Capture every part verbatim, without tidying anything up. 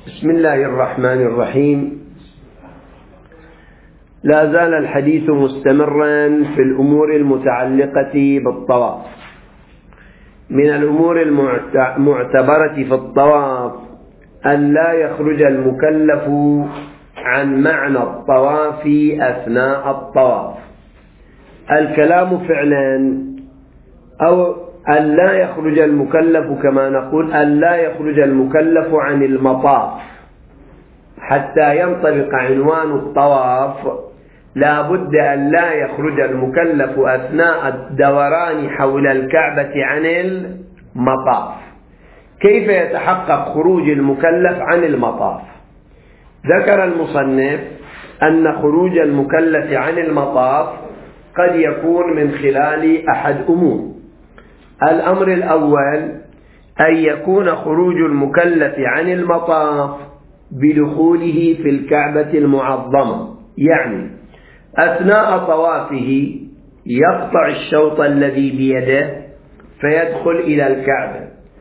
بسم الله الرحمن الرحيم. لا زال الحديث مستمرا في الأمور المتعلقة بالطواف. من الأمور المعتبرة في الطواف أن لا يخرج المكلف عن معنى الطواف أثناء الطواف. الكلام فعلا أو أن لا يخرج المكلف، كما نقول أن لا يخرج المكلف عن المطاف حتى ينطبق عنوان الطواف. لا بد أن لا يخرج المكلف أثناء الدوران حول الكعبة عن المطاف. كيف يتحقق خروج المكلف عن المطاف؟ ذكر المصنف أن خروج المكلف عن المطاف قد يكون من خلال أحد أمور. الأمر الأول أن يكون خروج المكلف عن المطاف بدخوله في الكعبة المعظمة، يعني أثناء طوافه يقطع الشوط الذي بيده فيدخل إلى الكعبة.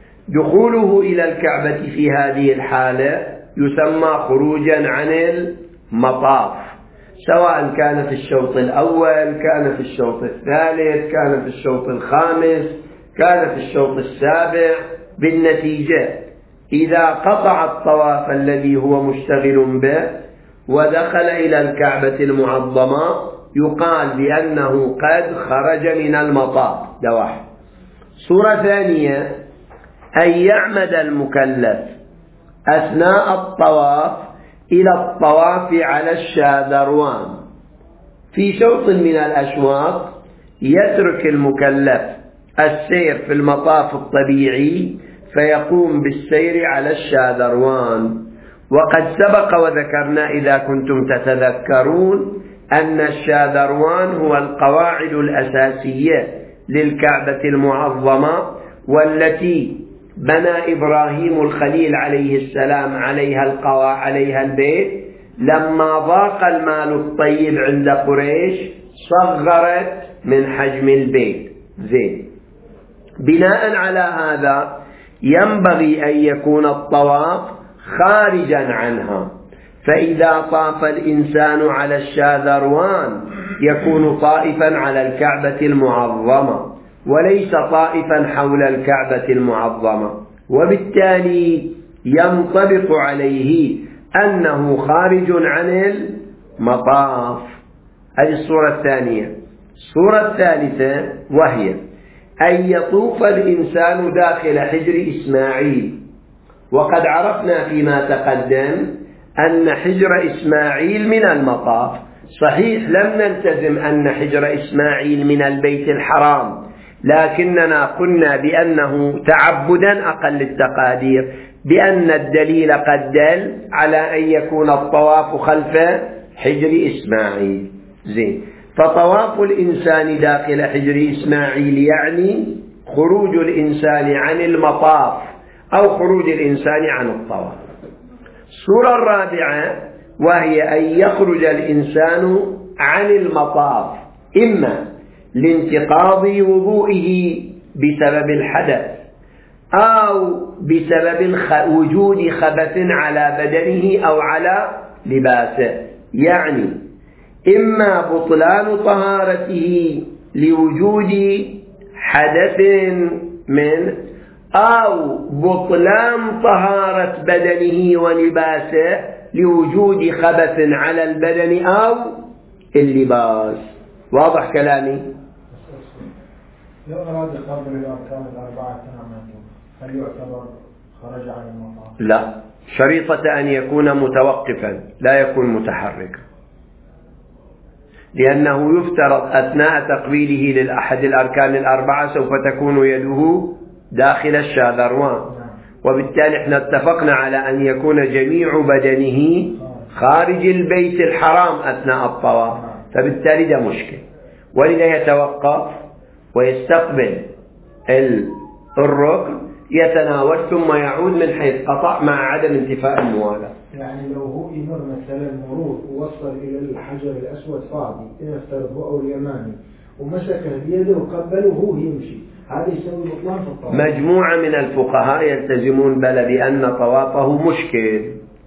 دخوله إلى الكعبة في هذه الحالة يسمى خروجا عن المطاف، سواء كان في الشوط الأول، كان في الشوط الثالث، كان في الشوط الخامس، كان في الشوط السابع. بالنتيجة إذا قطع الطواف الذي هو مشتغل به ودخل إلى الكعبة المعظمة يقال بأنه قد خرج من المطاف. ده واحد. صورة ثانية أن يعمد المكلف أثناء الطواف إلى الطواف على الشاذروان. في شوط من الأشواط يترك المكلف السير في المطاف الطبيعي فيقوم بالسير على الشاذروان. وقد سبق وذكرنا إذا كنتم تتذكرون أن الشاذروان هو القواعد الأساسية للكعبة المعظمة، والتي بنى إبراهيم الخليل عليه السلام عليها القوا عليها البيت. لما ضاق المال الطيب عند قريش صغرت من حجم البيت. زين. بناء على هذا ينبغي أن يكون الطواف خارجا عنها، فإذا طاف الإنسان على الشاذروان يكون طائفا على الكعبة المعظمة وليس طائفا حول الكعبة المعظمة، وبالتالي ينطبق عليه أنه خارج عن المطاف. هذه الصورة الثانية. الصورة الثالثة وهي أن يطوف الإنسان داخل حجر إسماعيل. وقد عرفنا فيما تقدم أن حجر إسماعيل من المطاف. صحيح لم نلتزم أن حجر إسماعيل من البيت الحرام، لكننا قلنا بأنه تعبدا أقل التقادير، بأن الدليل قد دل على أن يكون الطواف خلف حجر إسماعيل. زين. فطواف الإنسان داخل حجر إسماعيل يعني خروج الإنسان عن المطاف أو خروج الإنسان عن الطواف. الصورة الرابعة وهي أن يخرج الإنسان عن المطاف إما لانتقاض وضوئه بسبب الحدث أو بسبب وجود خبث على بدنه أو على لباسه، يعني إما بطلان طهارته لوجود حدث منه أو بطلان طهارة بدنه ولباسه لوجود خبث على البدن أو اللباس. واضح كلامي؟ لو أراد قبل الأركان الأربعة تماما هل يعتبر خرج عن المطاف؟ لا، شريطة أن يكون متوقفا لا يكون متحركا، لأنه يفترض أثناء تقبيله للأحد الأركان الأربعة سوف تكون يده داخل الشاذروان، وبالتالي احنا اتفقنا على أن يكون جميع بدنه خارج البيت الحرام أثناء الطواف، فبالتالي ده مشكل. ولذا يتوقف ويستقبل الركن يتناول ثم يعود من حيث قطع مع عدم انتفاء الموالاة. يعني لو هو يمر مثلا مرور ووصل إلى الحجر الأسود فاضي نفترض هو أو اليماني ومسكه بيده وقبله وهو يمشي، هذا يسوي بطلان في الطواف. مجموعة من الفقهاء يلتزمون بل بأن طوافه مشكل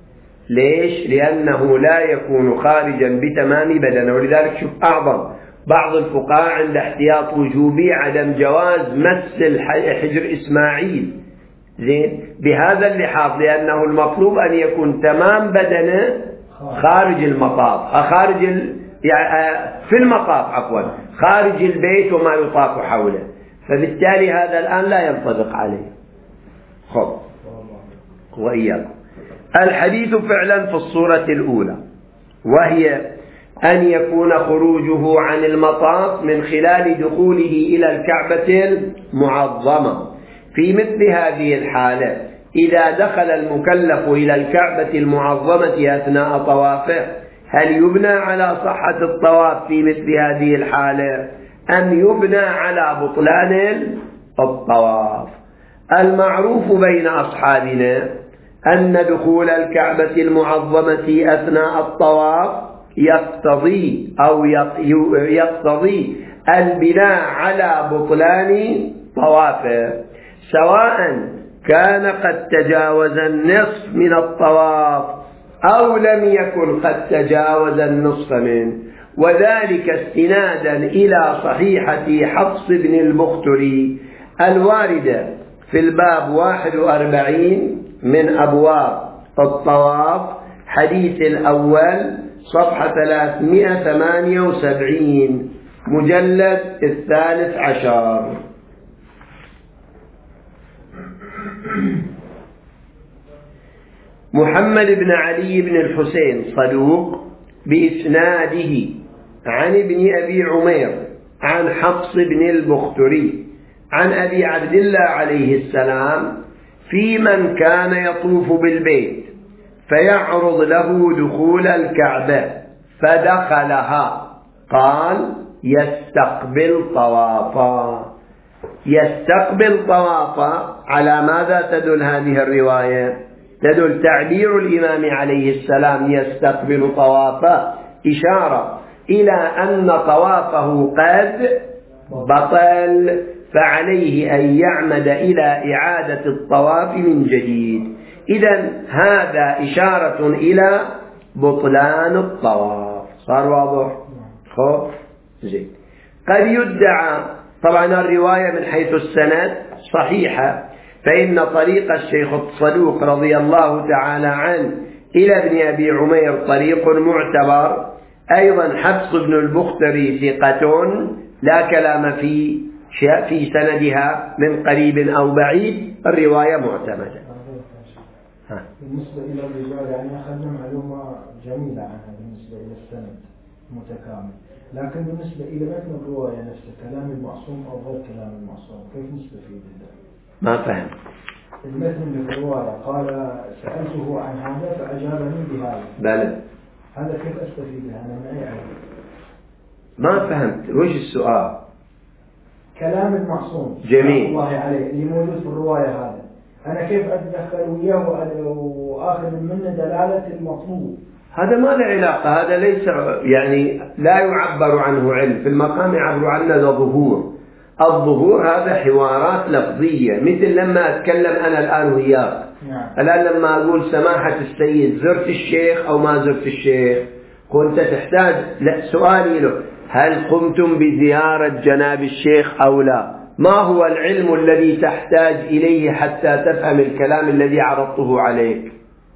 ليش؟ لأنه لا يكون خارجا بتمام بدنه. ولذلك شوف أعظم بعض الفقهاء عند احتياط وجوبي عدم جواز مس حجر إسماعيل، زين، بهذا اللحاظ، لأنه المطلوب أن يكون تمام بدنه خارج المطاف، خارج ال... يعني في المطاف عفوا، خارج البيت وما يطاف حوله، فبالتالي هذا الآن لا ينطبق عليه. خب وإياكم. الحديث فعلا في الصورة الأولى، وهي أن يكون خروجه عن المطاف من خلال دخوله إلى الكعبة المعظمة. في مثل هذه الحالة إذا دخل المكلف إلى الكعبة المعظمة أثناء طوافه، هل يبنى على صحة الطواف في مثل هذه الحالة أم يبنى على بطلان الطواف؟ المعروف بين أصحابنا أن دخول الكعبة المعظمة أثناء الطواف يقتضي أو يقتضي البناء على بطلان طوافه، سواء كان قد تجاوز النصف من الطواف أو لم يكن قد تجاوز النصف منه، وذلك استنادا إلى صحيحة حفص بن البختري الواردة في الباب واحد وأربعين من أبواب الطواف، حديث الأول صفحة ثلاثمائة وثمانية وسبعين، مجلد الثالث عشر. محمد بن علي بن الحسين صدوق بإسناده عن ابن أبي عمير عن حفص بن البختري عن أبي عبد الله عليه السلام في من كان يطوف بالبيت فيعرض له دخول الكعبة فدخلها، قال يستقبل طوافا. يستقبل طوافا، على ماذا تدل هذه الرواية؟ تدل تعبير الإمام عليه السلام يستقبل طوافا إشارة إلى أن طوافه قد بطل، فعليه أن يعمد إلى إعادة الطواف من جديد. إذن هذا إشارة إلى بطلان الطواف. صار واضح؟ خب زين. قد يدعى، طبعا الرواية من حيث السند صحيحة، فإن طريق الشيخ الصدوق رضي الله تعالى عنه إلى ابن أبي عمير طريق معتبر. أيضا حفص بن البختري ثقة لا كلام في في سندها من قريب أو بعيد، الرواية معتمدة. بالنسبة إلى الرجال يعني أخذنا معلومة جميلة عنها بالنسبة إلى السند متكامل، لكن بالنسبة إلى متن الرواية نفسه كلام المعصوم أو غير كلام المعصوم كيف نستفيد منه؟ ما فهم. المتن الرواية قال سألته عن هذا فأجابني بهذا. بلى. هذا كيف أستفيد أنا من أي علم؟ ما فهمت وش السؤال؟ كلام المعصوم جميل الله عليه اللي موجود في الرواية هذا، أنا كيف أتدخل وياه وأخذ منه دلالة المطلوب؟ هذا ما له علاقة، هذا ليس يعني لا يعبر عنه علم، في المقام يعبر عنه ظهور. الظهور هذا حوارات لفظية، مثل لما أتكلم أنا الآن وياك. نعم. الآن لما أقول سماحة السيد زرت الشيخ أو ما زرت الشيخ، كنت تحتاج لا سؤالي له هل قمتم بزيارة جناب الشيخ أو لا؟ ما هو العلم الذي تحتاج إليه حتى تفهم الكلام الذي عرضته عليك؟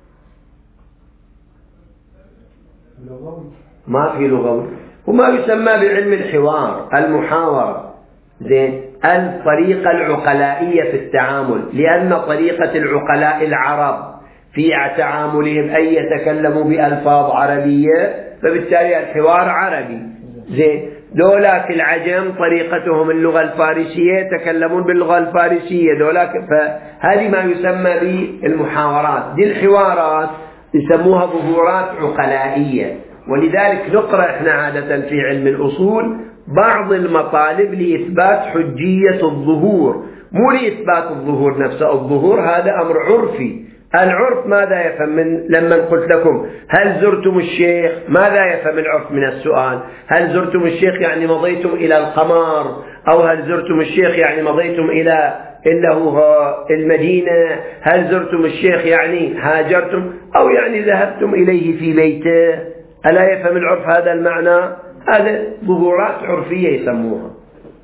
لغوي. ما في لغوي، وما يسمى بعلم الحوار المحاورة. زين، الطريقة العقلائية في التعامل، لأن طريقة العقلاء العرب في تعاملهم أن يتكلموا بألفاظ عربية، فبالتالي الحوار عربي. زين، دولاك العجم طريقتهم اللغة الفارسية يتكلمون باللغة الفارسية، دولاك، فهذه ما يسمى بالمحاورات. دي الحوارات يسموها ظهورات عقلائية، ولذلك نقرأ احنا عادة في علم الأصول بعض المطالب لإثبات حجية الظهور، مو لإثبات الظهور نفسه. الظهور هذا أمر عرفي. العرف ماذا يفهم من لما قلت لكم هل زرتم الشيخ؟ ماذا يفهم العرف من السؤال؟ هل زرتم الشيخ يعني مضيتم إلى القمر أو هل زرتم الشيخ يعني مضيتم إلى إلا هو المدينة، هل زرتم الشيخ يعني هاجرتم، أو يعني ذهبتم إليه في بيته. ألا يفهم العرف هذا المعنى؟ هذا ظهورات عرفية يسموها.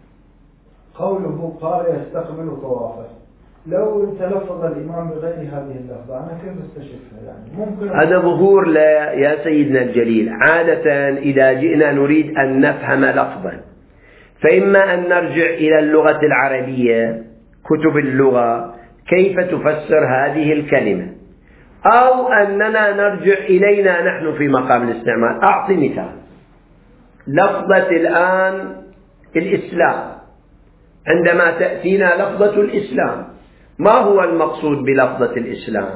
قوله قال يستقبل طوافه، لو تلفظ الإمام بغير هذه اللفظة أنا كيف استشفها؟ يعني ممكن هذا ظهور لا يا سيدنا الجليل. عادة إذا جئنا نريد أن نفهم لفظا، فإما أن نرجع إلى اللغة العربية، كتب اللغة كيف تفسر هذه الكلمة، أو أننا نرجع إلينا نحن في مقام الاستعمال. أعطي مثال. لفظة الآن الإسلام، عندما تأتينا لفظة الإسلام ما هو المقصود بلفظة الإسلام؟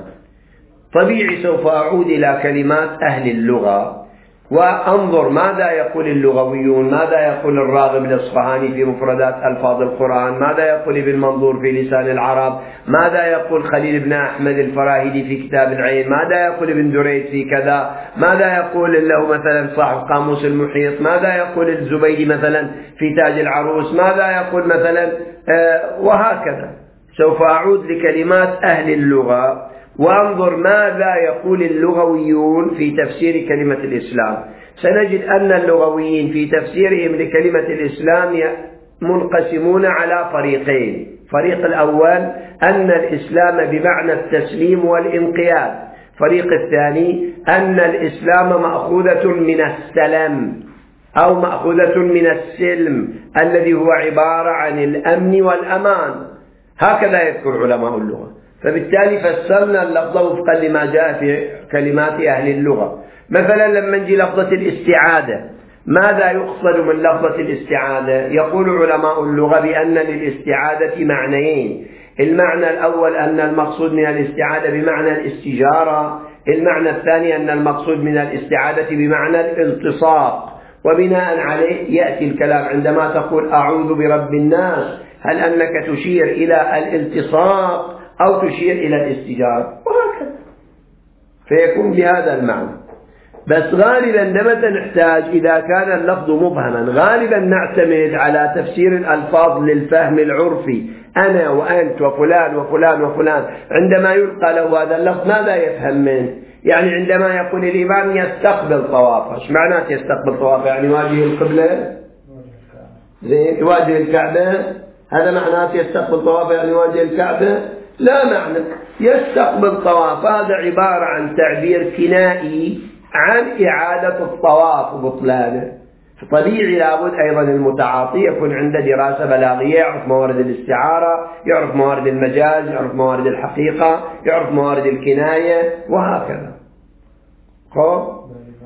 طبيعي سوف أعود إلى كلمات أهل اللغة وأنظر ماذا يقول اللغويون، ماذا يقول الراغب الأصفهاني في مفردات ألفاظ القرآن، ماذا يقول ابن منظور في لسان العرب، ماذا يقول خليل بن أحمد الفراهيدي في كتاب العين، ماذا يقول ابن دريد في كذا، ماذا يقول له مثلا صاحب قاموس المحيط، ماذا يقول الزبيدي مثلا في تاج العروس، ماذا يقول مثلا آه وهكذا. سوف أعود لكلمات أهل اللغة وانظر ماذا يقول اللغويون في تفسير كلمة الإسلام. سنجد أن اللغويين في تفسيرهم لكلمة الإسلام منقسمون على فريقين. فريق الأول أن الإسلام بمعنى التسليم والانقياد، فريق الثاني أن الإسلام مأخوذة من السلم أو مأخوذة من السلم الذي هو عبارة عن الأمن والأمان. هكذا يذكر علماء اللغة. فبالتالي فسرنا اللفظ وفقا لما جاء في كلمات أهل اللغة. مثلا لما نجي لفظة الاستعادة، ماذا يقصد من لفظة الاستعادة؟ يقول علماء اللغة بأن للاستعادة معنيين. المعنى الأول أن المقصود من الاستعادة بمعنى الاستجارة، المعنى الثاني أن المقصود من الاستعادة بمعنى الالتصاق. وبناء عليه يأتي الكلام عندما تقول أعوذ برب الناس، هل أنك تشير إلى الالتصاق أو تشير إلى الاستجارة، وهكذا فيكون بهذا المعنى. بس غالبا لما نحتاج إذا كان اللفظ مبهما غالبا نعتمد على تفسير الألفاظ للفهم العرفي، أنا وأنت وفلان وفلان وفلان. عندما يلقى له هذا اللفظ ماذا يفهم منه؟ يعني عندما يقول الإمام يستقبل طوافه، ايش معناته يستقبل طوافه؟ يعني يواجه القبلة، زين يواجه الكعبة، هذا معناته يستقبل طوافه يعني يواجه الكعبة؟ لا معنى. يستقبل طواف هذا عبارة عن تعبير كنائي عن إعادة الطواف وبطلانه. طبيعي لابد أيضا المتعاطي يكون عنده دراسة بلاغية، يعرف موارد الاستعارة، يعرف موارد المجاز، يعرف موارد الحقيقة، يعرف موارد الكناية، وهكذا. خب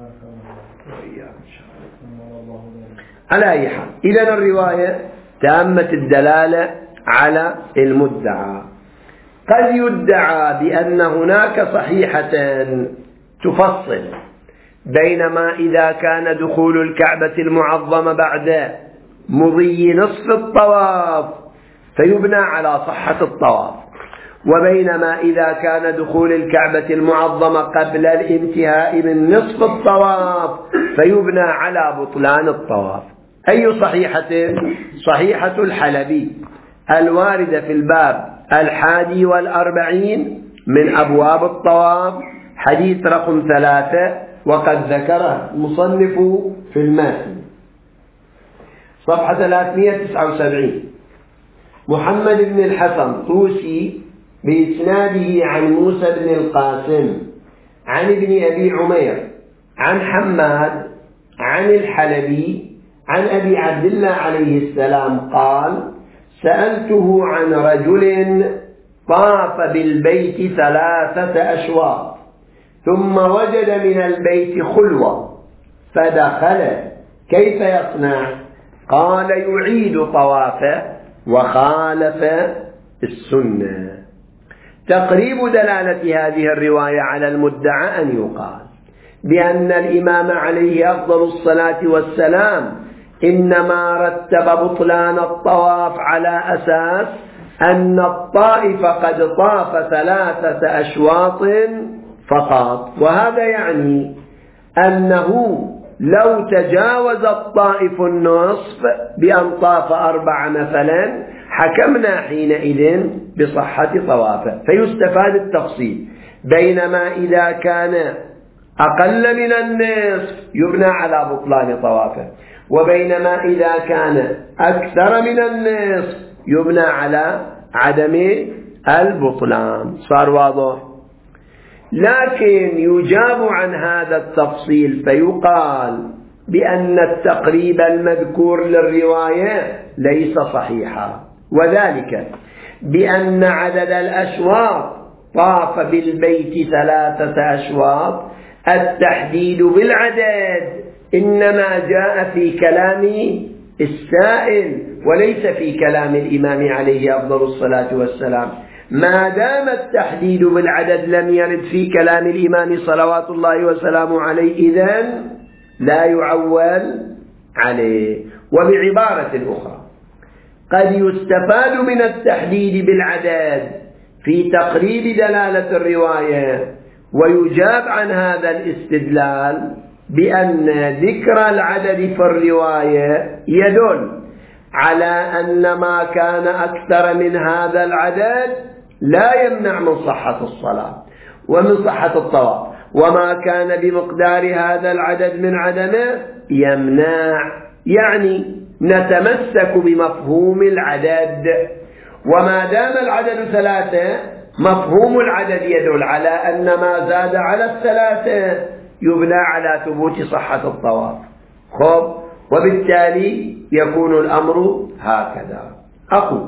على أي حال، إذن الرواية تامة الدلالة على المدعى. قد يدعى بأن هناك صحيحة تفصل بينما إذا كان دخول الكعبة المعظمة بعد مضي نصف الطواف فيبنى على صحة الطواف، وبينما إذا كان دخول الكعبة المعظمة قبل الانتهاء من نصف الطواف فيبنى على بطلان الطواف. أي صحيحة؟ صحيحة الحلبي الواردة في الباب الحادي والأربعين من أبواب الطواف، حديث رقم ثلاثة، وقد ذكره المصنف في المتن صفحة ثلاثمئة وتسعة وسبعين. محمد بن الحسن طوسي بإسناده عن موسى بن القاسم عن ابن أبي عمير عن حماد عن الحلبي عن أبي عبد الله عليه السلام قال: سألته عن رجل طاف بالبيت ثلاثة أشواط ثم وجد من البيت خلوة فدخل، كيف يصنع؟ قال: يعيد طوافه وخالف السنة. تقريب دلالة هذه الرواية على المدعى أن يقال بأن الإمام عليه أفضل الصلاة والسلام إنما رتب بطلان الطواف على أساس أن الطائف قد طاف ثلاثة أشواط فقط، وهذا يعني أنه لو تجاوز الطائف النصف بأن طاف أربعة مثلا حكمنا حينئذ بصحة طوافه. فيستفاد التفصيل، بينما إذا كان أقل من النصف يبنى على بطلان طوافه، وبينما إذا كان أكثر من النصف يبنى على عدم البطلان. صار واضح؟ لكن يجاب عن هذا التفصيل فيقال بأن التقريب المذكور للرواية ليس صحيحا، وذلك بأن عدد الأشواط طاف بالبيت ثلاثة أشواط، التحديد بالعدد إنما جاء في كلام السائل وليس في كلام الإمام عليه أفضل الصلاة والسلام. ما دام التحديد بالعدد لم يرد في كلام الإمام صلوات الله وسلامه عليه إذن لا يعول عليه. وبعبارة أخرى، قد يستفاد من التحديد بالعدد في تقريب دلالة الرواية، ويجاب عن هذا الاستدلال بأن ذكر العدد في الرواية يدل على أن ما كان أكثر من هذا العدد لا يمنع من صحة الصلاة ومن صحة الطواف، وما كان بمقدار هذا العدد من عدمه يمنع. يعني نتمسك بمفهوم العدد، وما دام العدد ثلاثة مفهوم العدد يدل على أن ما زاد على الثلاثة يبنى على ثبوت صحة الطواف. خب، وبالتالي يكون الأمر هكذا. أقول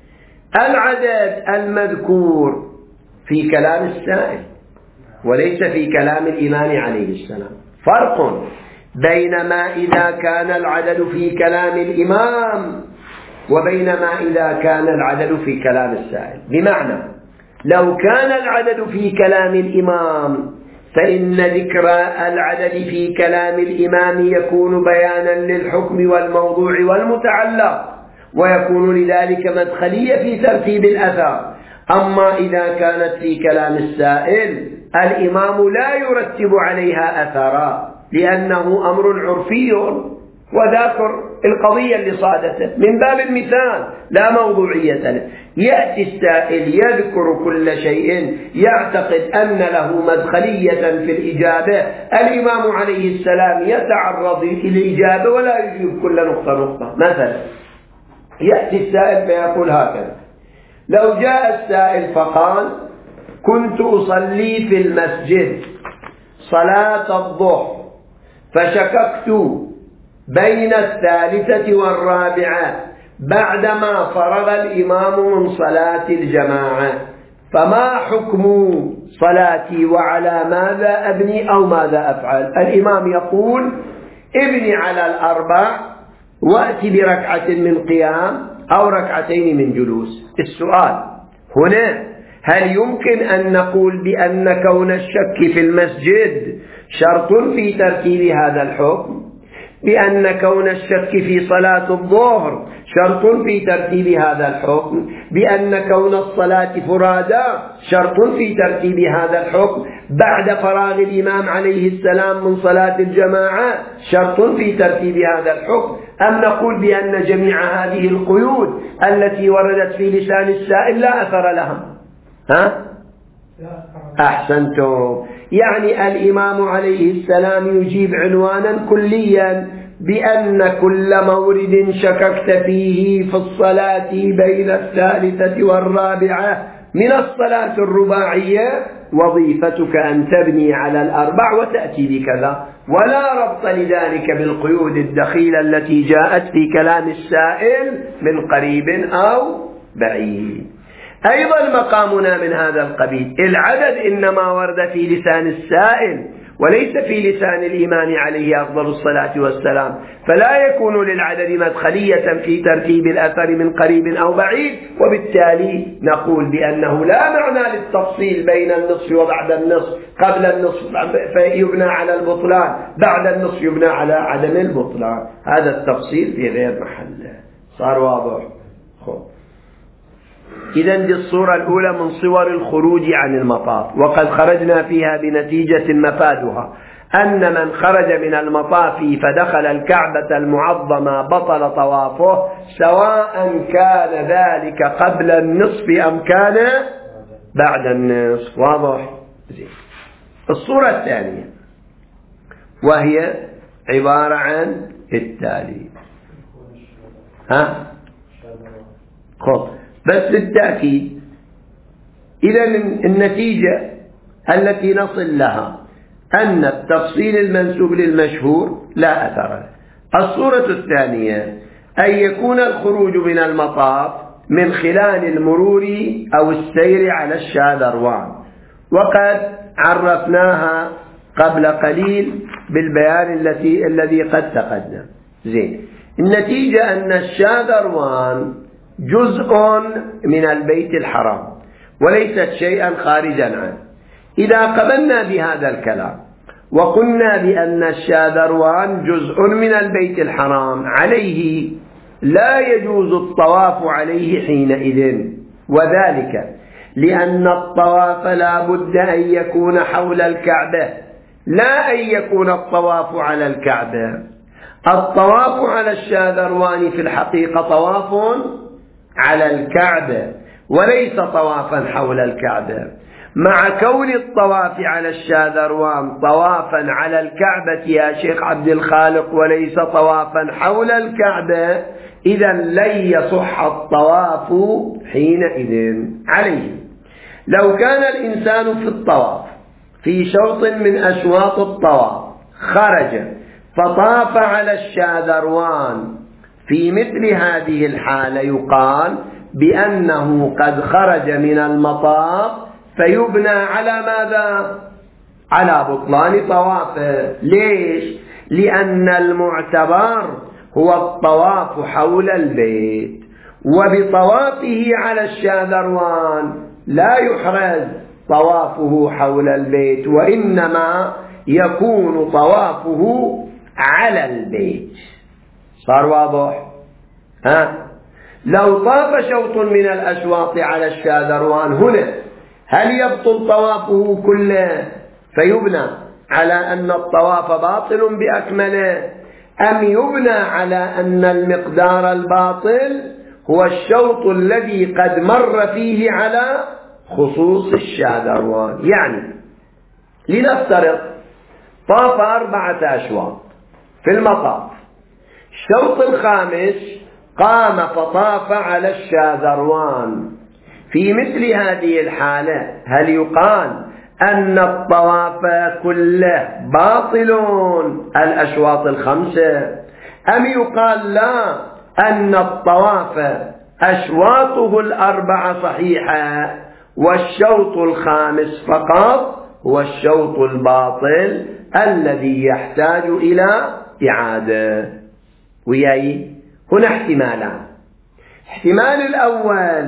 العدد المذكور في كلام السائل وليس في كلام الإمام عليه السلام. فرق بينما إذا كان العدد في كلام الإمام وبينما إذا كان العدد في كلام السائل. بمعنى لو كان العدد في كلام الإمام فإن ذكر العدد في كلام الإمام يكون بيانا للحكم والموضوع والمتعلق، ويكون لذلك مدخلية في ترتيب الأثر. أما إذا كانت في كلام السائل الإمام لا يرتب عليها أثرا لأنه أمر عرفي وذاكر القضية اللي صادته من باب المثال لا موضوعية له. يأتي السائل يذكر كل شيء يعتقد أن له مدخلية في الإجابة، الإمام عليه السلام يتعرض للإجابة ولا يجيب كل نقطة نقطة. مثلا يأتي السائل فيقول هكذا: لو جاء السائل فقال: كنت أصلي في المسجد صلاة الظهر فشككت بين الثالثة والرابعة بعدما فرغ الإمام من صلاة الجماعة، فما حكم صلاتي وعلى ماذا أبني أو ماذا أفعل؟ الإمام يقول: ابني على الأربع وأتي بركعة من قيام أو ركعتين من جلوس. السؤال هنا: هل يمكن أن نقول بأن كون الشك في المسجد شرط في ترتيب هذا الحكم؟ بأن كون الشك في صلاة الظهر شرط في ترتيب هذا الحكم؟ بأن كون الصلاة فرادى شرط في ترتيب هذا الحكم؟ بعد فراغ الإمام عليه السلام من صلاة الجماعة شرط في ترتيب هذا الحكم؟ أم نقول بأن جميع هذه القيود التي وردت في لسان السائل لا أثر لها؟ ها؟ أحسنتم. يعني الإمام عليه السلام يجيب عنوانا كليا بأن كل مورد شككت فيه في الصلاة بين الثالثة والرابعة من الصلاة الرباعية وظيفتك أن تبني على الأربع وتأتي بكذا، ولا ربط لذلك بالقيود الدخيلة التي جاءت في كلام السائل من قريب أو بعيد. أيضا مقامنا من هذا القبيل، العدد إنما ورد في لسان السائل وليس في لسان الإمام عليه أفضل الصلاة والسلام، فلا يكون للعدد مدخلية في ترتيب الأثر من قريب أو بعيد، وبالتالي نقول بأنه لا معنى للتفصيل بين النصف وبعد النصف. قبل النصف يبنى على البطلان، بعد النصف يبنى على عدم البطلان. هذا التفصيل في غير محله. صار واضح؟ خب. إذن دي الصورة الأولى من صور الخروج عن المطاف، وقد خرجنا فيها بنتيجة مفادها أن من خرج من المطاف فدخل الكعبة المعظمة بطل طوافه، سواء كان ذلك قبل النصف أم كان بعد النصف. واضح؟ زين. الصورة الثانية وهي عبارة عن التالي. ها؟ خب بس للتأكيد، إذا النتيجة التي نصل لها أن التفصيل المنسوب للمشهور لا أثر له. الصورة الثانية أن يكون الخروج من المطاف من خلال المرور أو السير على الشاذروان، وقد عرفناها قبل قليل بالبيان التي الذي قد تقدم. زين. النتيجة أن الشاذروان جزء من البيت الحرام وليست شيئا خارجا عنه. إذا قبلنا بهذا الكلام وقلنا بأن الشاذروان جزء من البيت الحرام، عليه لا يجوز الطواف عليه حينئذ، وذلك لأن الطواف لا بد أن يكون حول الكعبة، لا أن يكون الطواف على الكعبة. الطواف على الشاذروان في الحقيقة طواف على الكعبة وليس طوافا حول الكعبة، مع كون الطواف على الشاذروان طوافا على الكعبة يا شيخ عبد الخالق وليس طوافا حول الكعبة، إذا لن يصح الطواف حينئذ عليه. لو كان الإنسان في الطواف في شوط من أشواط الطواف خرج فطاف على الشاذروان، في مثل هذه الحالة يقال بأنه قد خرج من المطاف، فيبنى على ماذا؟ على بطلان طوافه. ليش؟ لأن المعتبر هو الطواف حول البيت، وبطوافه على الشاذروان لا يحرز طوافه حول البيت، وإنما يكون طوافه على البيت. صار واضح؟ ها؟ لو طاف شوط من الأشواط على الشاذروان هنا، هل يبطل طوافه كله فيبنى على أن الطواف باطل بأكمله، أم يبنى على أن المقدار الباطل هو الشوط الذي قد مر فيه على خصوص الشاذروان؟ يعني لنفترض طاف أربعة أشواط في المطاف، الشوط الخامس قام فطاف على الشاذروان، في مثل هذه الحالة هل يقال أن الطواف كله باطل الأشواط الخمسة، أم يقال لا أن الطواف أشواطه الأربعة صحيحة والشوط الخامس فقط هو الشوط الباطل الذي يحتاج إلى إعادة؟ وياي هنا احتمالان. احتمال الأول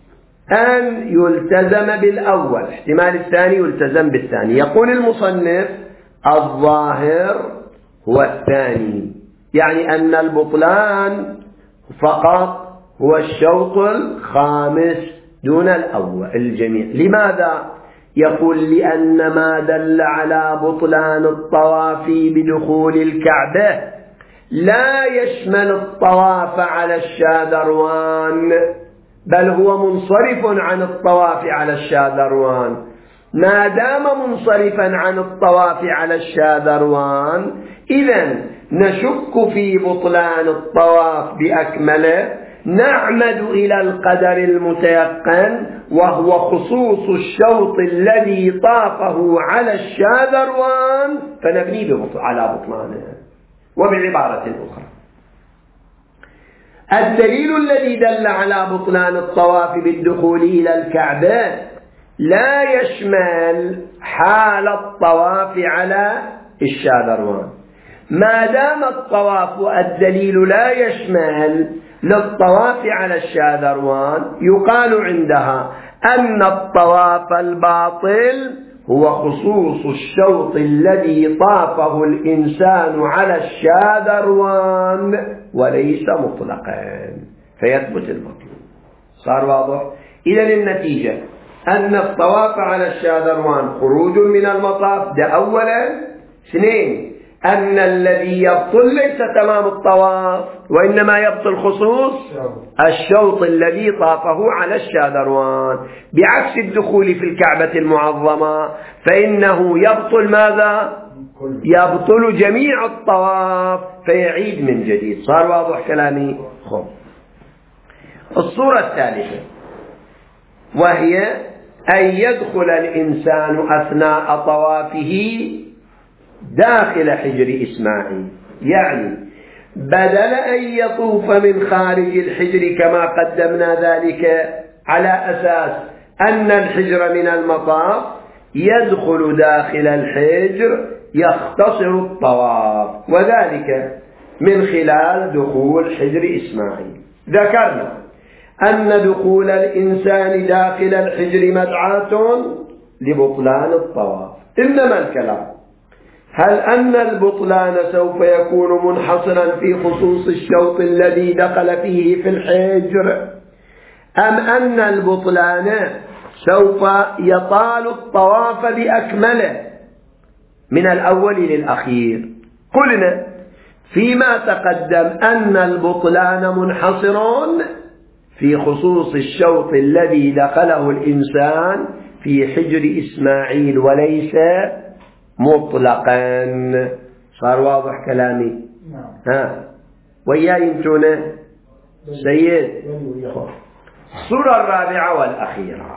أن يلتزم بالأول، احتمال الثاني يلتزم بالثاني. يقول المصنف الظاهر هو الثاني، يعني أن البطلان فقط هو الشوط الخامس دون الأول الجميع. لماذا؟ يقول لأن ما دل على بطلان الطواف بدخول الكعبة لا يشمل الطواف على الشاذروان، بل هو منصرف عن الطواف على الشاذروان. ما دام منصرفا عن الطواف على الشاذروان، إذن نشك في بطلان الطواف بأكمله، نعمد إلى القدر المتيقن وهو خصوص الشوط الذي طافه على الشاذروان، فنبني على بطلانه. وبعبارة أخرى، الدليل الذي دل على بطلان الطواف بالدخول إلى الكعبة لا يشمل حال الطواف على الشاذروان. ما دام الطواف الدليل لا يشمل للطواف على الشاذروان، يقال عندها أن الطواف الباطل هو خصوص الشوط الذي طافه الإنسان على الشاذروان وليس مطلقا، فيثبت المطلوب. صار واضح؟ إذن النتيجة أن الطواف على الشاذروان خروج من المطاف، ده أولا. اثنين، أن الذي يبطل ليس تمام الطواف، وإنما يبطل خصوص الشوط الذي طافه على الشاذروان، بعكس الدخول في الكعبة المعظمة فإنه يبطل ماذا؟ يبطل جميع الطواف فيعيد من جديد. صار واضح كلامي؟ خب. الصورة الثالثة وهي أن يدخل الإنسان أثناء طوافه داخل حجر إسماعيل، يعني بدل أن يطوف من خارج الحجر كما قدمنا ذلك على أساس أن الحجر من المطاف، يدخل داخل الحجر يختصر الطواف، وذلك من خلال دخول حجر إسماعيل. ذكرنا أن دخول الإنسان داخل الحجر مدعاة لبطلان الطواف، إنما الكلام هل أن البطلان سوف يكون منحصرا في خصوص الشوط الذي دخل فيه في الحجر، أم أن البطلان سوف يطال الطواف بأكمله من الأول للأخير؟ قلنا فيما تقدم أن البطلان منحصر في خصوص الشوط الذي دخله الإنسان في حجر إسماعيل وليس مطلقا. صار واضح كلامي؟ ها وياي انتونا سيد؟ الصورة الرابعة والأخيرة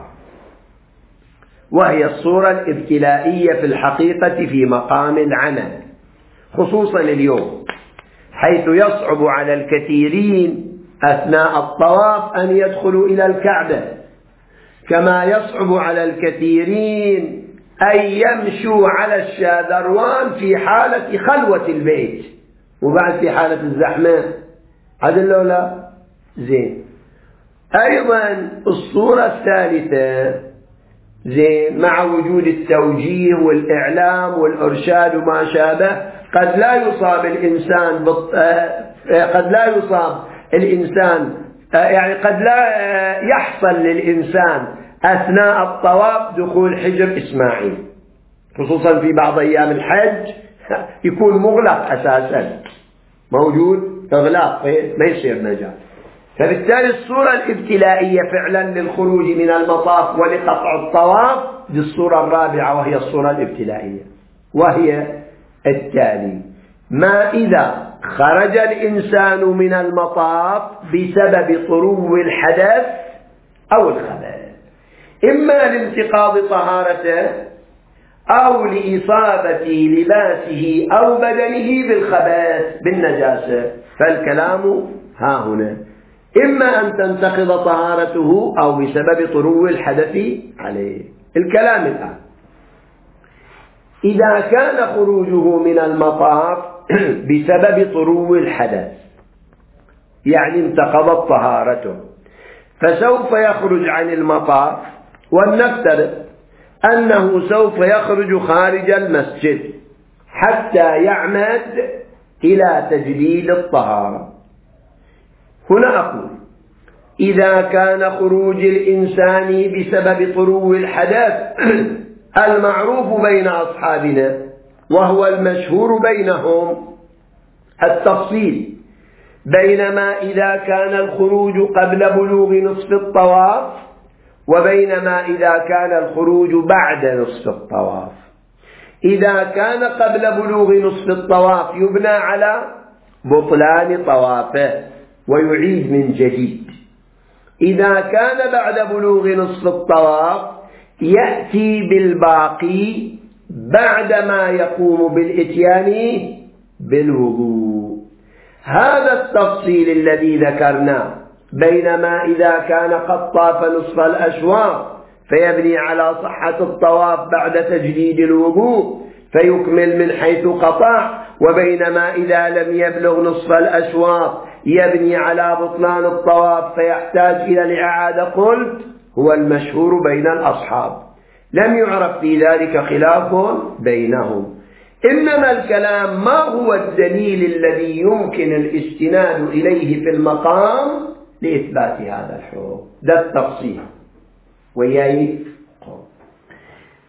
وهي الصورة الابتلائية في الحقيقة في مقام العمل، خصوصا اليوم، حيث يصعب على الكثيرين أثناء الطواف أن يدخلوا إلى الكعبة، كما يصعب على الكثيرين أن يمشوا على الشاذروان في حالة خلوة البيت وبعد في حالة الزحمة. عدل لو لا زين. أيضا الصورة الثالثة زين مع وجود التوجيه والإعلام والإرشاد وما شابه، قد لا يصاب الإنسان بط... قد لا يصاب الإنسان يعني قد لا يحصل للإنسان أثناء الطواف دخول حجر إسماعيل، خصوصا في بعض أيام الحج يكون مغلق أساسا، موجود إغلاق ما يصير نجاة. فبالتالي الصورة الابتلائية فعلا للخروج من المطاف ولقطع الطواف دي الصورة الرابعة، وهي الصورة الابتلائية، وهي التالي: ما إذا خرج الإنسان من المطاف بسبب طرو الحدث أو الخبث، إما لانتقاض طهارته أو لإصابة لباسه أو بدنه بالخبث بالنجاسة، فالكلام ها هنا إما أن تنتقض طهارته أو بسبب طرو الحدث عليه. الكلام الآن: إذا كان خروجه من المطاف بسبب طرو الحدث، يعني انتقضت طهارته، فسوف يخرج عن المطاف، ولنفترض أنه سوف يخرج خارج المسجد حتى يعمد إلى تجديد الطهارة. هنا أقول: إذا كان خروج الإنسان بسبب طرو الحدث المعروف بين أصحابنا وهو المشهور بينهم التفصيل، بينما إذا كان الخروج قبل بلوغ نصف الطواف وبينما إذا كان الخروج بعد نصف الطواف. إذا كان قبل بلوغ نصف الطواف يبنى على بطلان طوافه ويعيد من جديد. إذا كان بعد بلوغ نصف الطواف يأتي بالباقي بعدما يقوم بالإتيان بالوضوء. هذا التفصيل الذي ذكرناه، بينما إذا كان قد طاف نصف الأشواط فيبني على صحة الطواف بعد تجديد الوضوء فيكمل من حيث قطع، وبينما إذا لم يبلغ نصف الأشواط يبني على بطلان الطواف فيحتاج إلى الإعادة. قلت هو المشهور بين الأصحاب، لم يعرف في ذلك خلاف بينهم، إنما الكلام ما هو الدليل الذي يمكن الاستناد إليه في المقام لإثبات هذا الحكم. ده التفصيل وياي.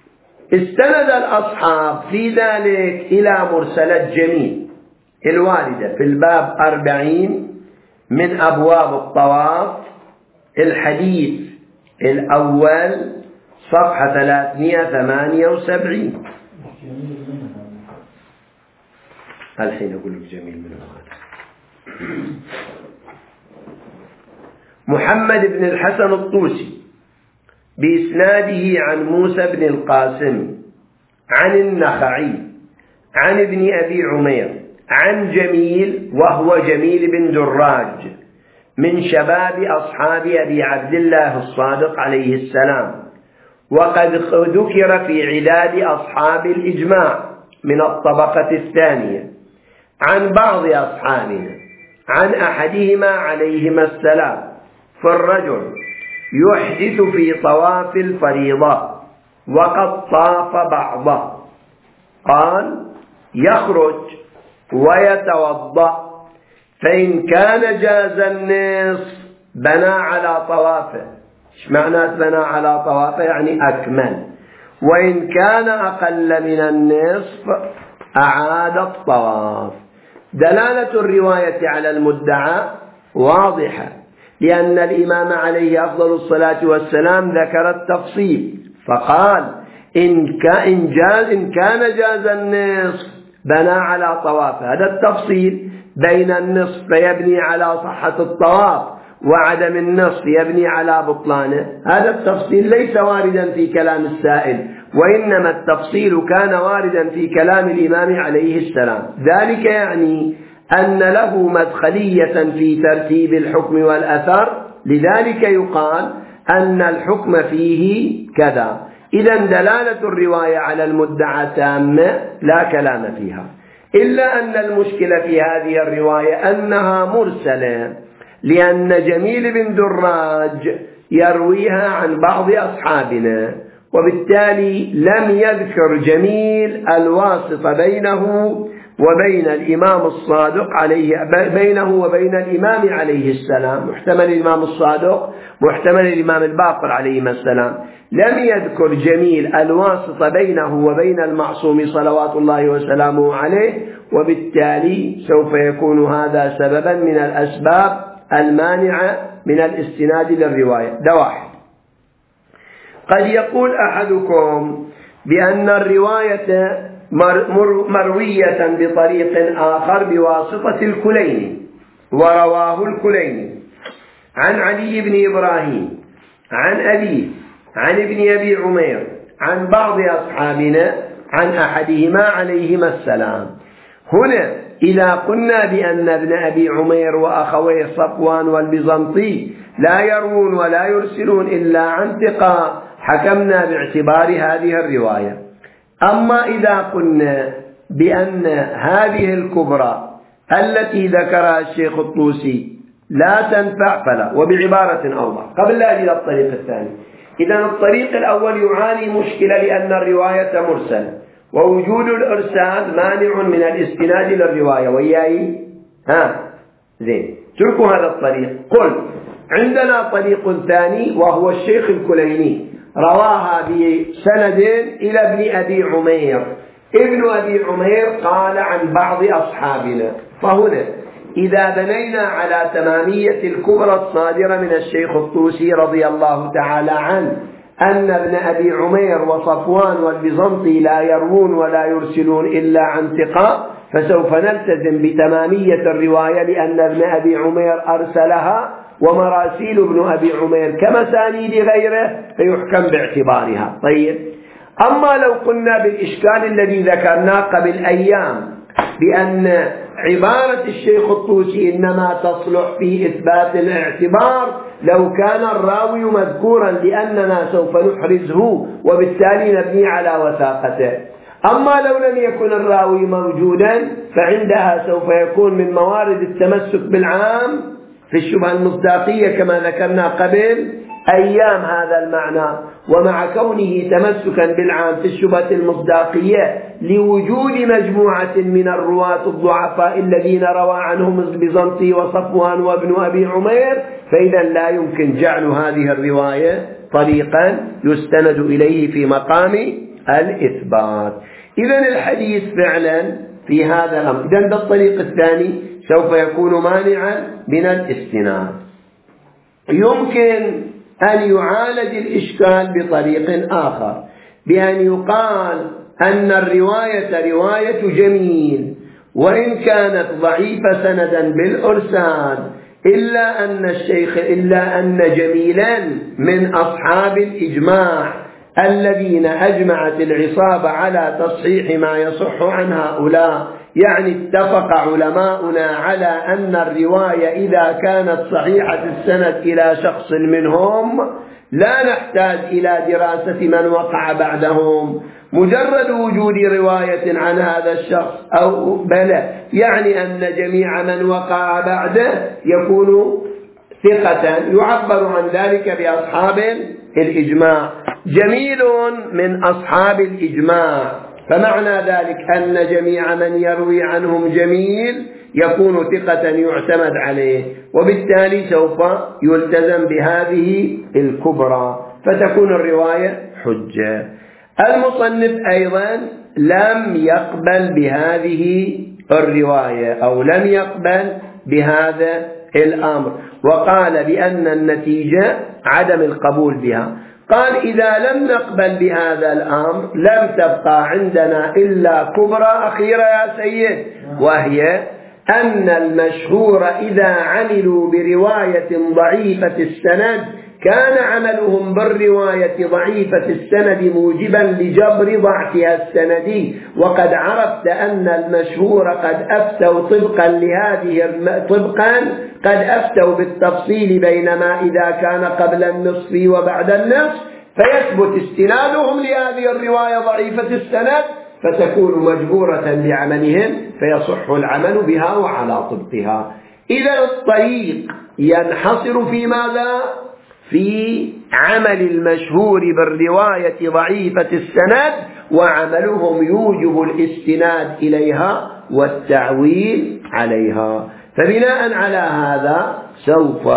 استند الأصحاب في ذلك إلى مرسلة جميل الواردة في الباب أربعين من أبواب الطواف، الحديث الأول صفحة ثلاثمائة وثمانية وسبعين. الحين أقول لك جميل من هذا. محمد بن الحسن الطوسي بإسناده عن موسى بن القاسم عن النخعي عن ابن أبي عمير عن جميل وهو جميل بن دراج من شباب أصحاب أبي عبد الله الصادق عليه السلام، وقد ذكر في عداد أصحاب الإجماع من الطبقة الثانية عن بعض أصحابنا عن أحدهما عليهما السلام فالرجل يحدث في طواف الفريضة وقد طاف بعضه، قال يخرج ويتوضأ، فإن كان جاز النصف بنى على طوافه. ايش معنى بنى على طوافه؟ يعني أكمل. وإن كان أقل من النصف أعاد الطواف. دلالة الرواية على المدعى واضحة، لأن الإمام عليه أفضل الصلاة والسلام ذكر التفصيل فقال إن كان جاز النصف بنى على طواف. هذا التفصيل بين النصف فيبني على صحة الطواف وعدم النصف يبني على بطلانه، هذا التفصيل ليس واردا في كلام السائل، وإنما التفصيل كان واردا في كلام الإمام عليه السلام. ذلك يعني أن له مدخلية في ترتيب الحكم والأثر، لذلك يقال أن الحكم فيه كذا. إذن دلالة الرواية على المدعى تامة لا كلام فيها، إلا أن المشكلة في هذه الرواية أنها مرسلة، لأن جميل بن دراج يرويها عن بعض أصحابنا، وبالتالي لم يذكر جميل الواسطة بينه وبين الإمام الصادق عليه بينه وبين الإمام عليه السلام، محتمل الإمام الصادق محتمل الإمام الباقر عليه السلام، لم يذكر جميل الواسطة بينه وبين المعصوم صلوات الله وسلامه عليه، وبالتالي سوف يكون هذا سببا من الأسباب المانعة من الاستناد للرواية. ده واحد. قد يقول أحدكم بأن الرواية مروية بطريق آخر بواسطة الكليني، ورواه الكليني عن علي بن إبراهيم عن أبيه عن ابن أبي عمير عن بعض أصحابنا عن أحدهما عليهما السلام. هنا إذا قلنا بأن ابن أبي عمير وأخويه صفوان والبيزنطي لا يروون ولا يرسلون إلا عن ثقة، حكمنا باعتبار هذه الرواية. أما إذا قلنا بأن هذه الكبرى التي ذكرها الشيخ الطوسي لا تنفع فلا، وبعبارة أوضح قبل لا إلى الطريق الثاني. إذن الطريق الأول يعاني مشكلة لأن الرواية مرسلة، ووجود الإرسال مانع من الاستناد للرواية، وياي ها زين تركوا هذا الطريق. قل عندنا طريق ثاني وهو الشيخ الكليني رواها بسند إلى ابن أبي عمير، ابن أبي عمير قال عن بعض أصحابنا. فهنا إذا بنينا على تمامية الكبرى الصادرة من الشيخ الطوسي رضي الله تعالى عنه أن ابن أبي عمير وصفوان والبيزنطي لا يروون ولا يرسلون إلا عن ثقة، فسوف نلتزم بتمامية الرواية لأن ابن أبي عمير أرسلها، ومراسيل ابن أبي عمير كمسانيد غيره فيحكم باعتبارها. طيب، أما لو قلنا بالإشكال الذي ذكرناه قبل أيام بأن عبارة الشيخ الطوسي إنما تصلح في إثبات الاعتبار لو كان الراوي مذكورا لأننا سوف نحرزه وبالتالي نبني على وثاقته. أما لو لم يكن الراوي موجودا فعندها سوف يكون من موارد التمسك بالعام في الشبهة المصداقية كما ذكرنا قبل أيام هذا المعنى، ومع كونه تمسكا بالعام في الشبهة المصداقية لوجود مجموعة من الرواة الضعفاء الذين روى عنهم البيزنطي وصفوان وابن أبي عمير، فإذا لا يمكن جعل هذه الرواية طريقا يستند إليه في مقام الإثبات. إذن الحديث فعلا في هذا الأمر. إذن بالطريق الثاني سوف يكون مانعا من الاستناد. يمكن أن يعالج الإشكال بطريق آخر، بأن يقال أن الرواية رواية جميل وإن كانت ضعيفة سندا بالإرسال، إلا أن الشيخ إلا أن جميلا من أصحاب الإجماع الذين أجمعت العصابة على تصحيح ما يصح عن هؤلاء، يعني اتفق علماؤنا على أن الرواية إذا كانت صحيحة السند إلى شخص منهم لا نحتاج إلى دراسة من وقع بعدهم، مجرد وجود رواية عن هذا الشخص أو بلى يعني أن جميع من وقع بعده يكون ثقة، يعبر عن ذلك بأصحاب الإجماع. جميل من أصحاب الإجماع، فمعنى ذلك أن جميع من يروي عنهم جميل يكون ثقة يعتمد عليه، وبالتالي سوف يلتزم بهذه الكبرى فتكون الرواية حجة. المصنف أيضا لم يقبل بهذه الرواية أو لم يقبل بهذا الأمر، وقال بأن النتيجة عدم القبول بها. قال إذا لم نقبل بهذا الأمر لم تبقى عندنا إلا كبرى أخيرة يا سيد، وهي أن المشهور إذا عملوا برواية ضعيفة السند كان عملهم بالرواية ضعيفة السند موجبا لجبر ضعفها السندي، وقد عرفت أن المشهور قد أفتوا طبقا لهذه طبقا قد أفتوا بالتفصيل، بينما إذا كان قبل النصف وبعد النصف فيثبت استنادهم لهذه الرواية ضعيفة السند فتكون مجبورة بعملهم فيصح العمل بها وعلى طبقها. إذا الطريق ينحصر في ماذا؟ في عمل المشهور بالرواية ضعيفة السند، وعملهم يوجب الاستناد إليها والتعويل عليها. فبناء على هذا سوف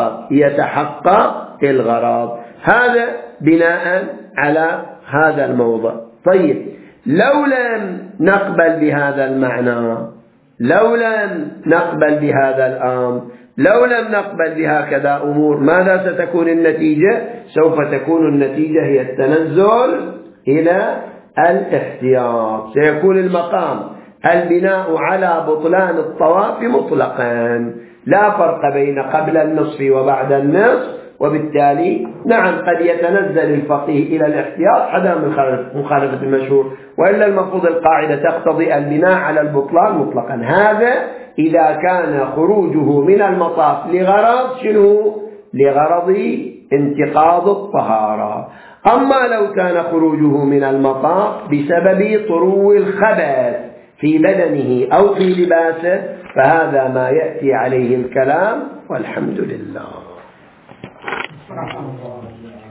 يتحقق الغرض. هذا بناء على هذا الموضع. طيب لو لم نقبل بهذا المعنى، لو لم نقبل بهذا الأمر، لو لم نقبل بهكذا أمور، ماذا ستكون النتيجة؟ سوف تكون النتيجة هي التنزل إلى الاحتياط. سيكون المقام البناء على بطلان الطواف مطلقا، لا فرق بين قبل النصف وبعد النصف، وبالتالي نعم قد يتنزل الفقيه إلى الاحتياط عدم مخالفة المشهور، وإلا المفروض القاعدة تقتضي البناء على البطلان مطلقا. هذا إذا كان خروجه من المطاف لغرض شنو؟ لغرض انتقاض الطهارة. أما لو كان خروجه من المطاف بسبب طرو الخبث في بدنه أو في لباسه فهذا ما يأتي عليه الكلام، والحمد لله.